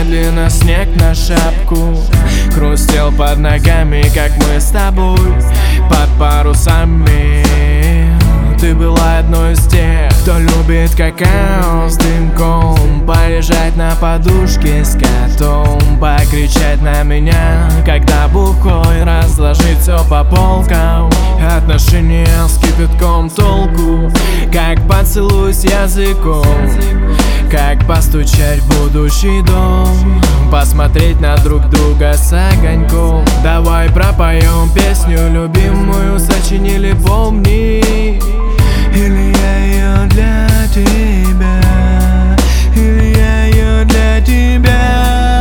медленно снег на шапку, хрустел под ногами, как мы с тобой под парусами. Ты была одной из тех, кто любит какао с дымком, полежать на подушке с котом, покричать на меня, когда бухой, разложить все по полкам. Отношения с кипятком толку, как поцелуй с языком, как постучать в будущий дом, посмотреть на друг друга с огоньком. Давай пропоем песню любимую, сочинили, помни. Или я ее для тебя, или я ее для тебя.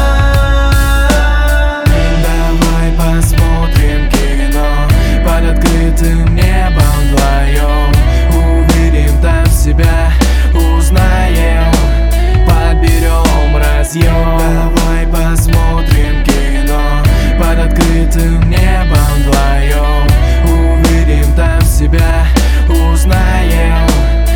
Давай посмотрим кино под открытым небом вдвоем, увидим там себя, узнаем, подберем, разъем. Давай посмотрим кино под открытым небом вдвоем, увидим там себя, узнаем,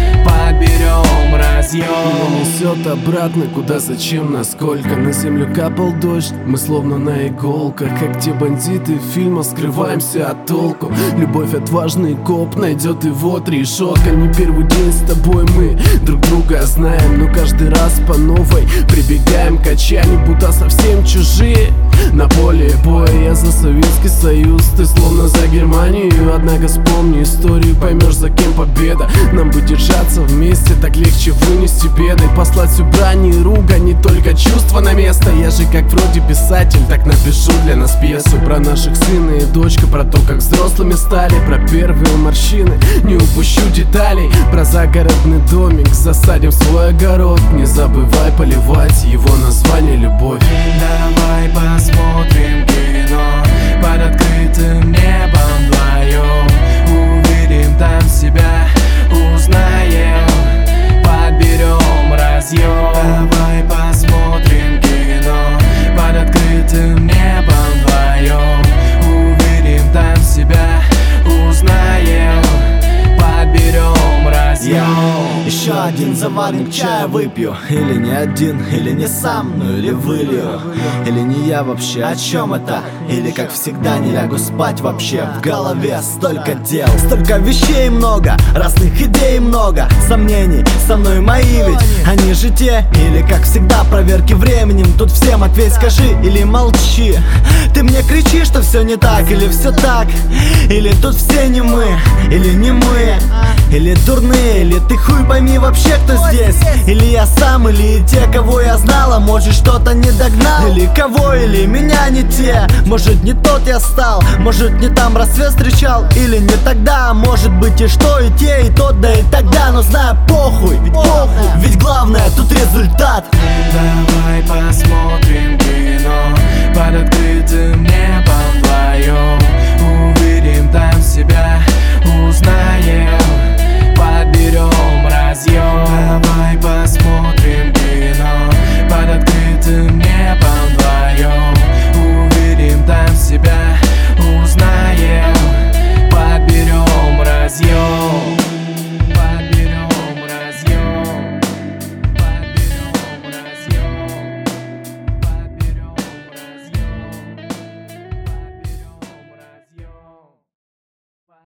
подберем, разъем. Меня несет обратно, куда, зачем, насколько. На землю капал дождь, мы словно на иголках, как те бандиты в фильмах, скрываемся от толку. Любовь отважный коп найдет его решетка. Не первый день с тобой мы друг друга знаем, но каждый раз по новой прибегаем к отчаянию, будто совсем чужие. На поле боя я за Советский Союз, ты словно за Германию. Однако вспомни историю, поймешь, за кем победа. Нам бы держаться вместе, так легче вынести беды, послать всю брань и ругань, не только чувства на место. Я же как вроде писатель, так напишу для нас пьесу про наших сына и дочка, про то, как взрослыми стали, про первые морщины, не упущу деталей, про загородный домик, засадим свой огород. Не забывай поливать его название любовь. Давай посмотрим кино под открытым небом вдвоем, увидим там себя, узнаем, подберем, разъем. Давай посмотрим кино под открытым небом вдвоем, увидим там себя, узнаем, подберем, разъем. Еще один заварник чая выпью. Или не один, или не сам, ну или вылью. Или не я вообще, о чем это? Или как всегда не лягу спать вообще. В голове столько дел, столько вещей много, разных идей много, сомнений со мной мои ведь они же те. Или как всегда проверки временем, тут всем ответь, скажи или молчи. Ты мне кричи, что все не так, или все так. Или тут все не мы, или не мы, или дурные, или ты хуй пойми вообще кто здесь. Или я сам, или те, кого я знала, может что-то не догнал. Или кого, или меня не те. Может не тот я стал, может не там рассвет встречал. Или не тогда, может быть и что, и те, и тот, да и тогда. Но знаю, похуй, ведь главное тут результат. Давай посмотрим кино